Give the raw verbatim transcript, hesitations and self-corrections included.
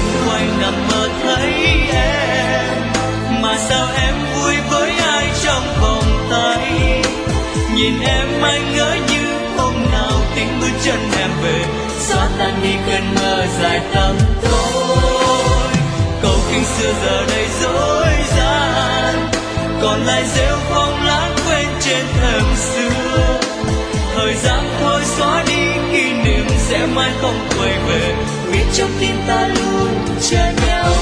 xung quanh nằm mơ thấy em, mà sao em vui với ai trong vòng tay. Nhìn em anh ngỡ như hôm nào tiếng bước chân em về, xóa tan đi cơn mơ dài tăm tối. Câu kinh xưa giờ đây dối gian, còn lại rêu phong lãng quên trên thềm xưa. Thời gian thôi xóa đi kỷ niệm sẽ mãi không quay về, biết trong tim ta luôn chờ nhau.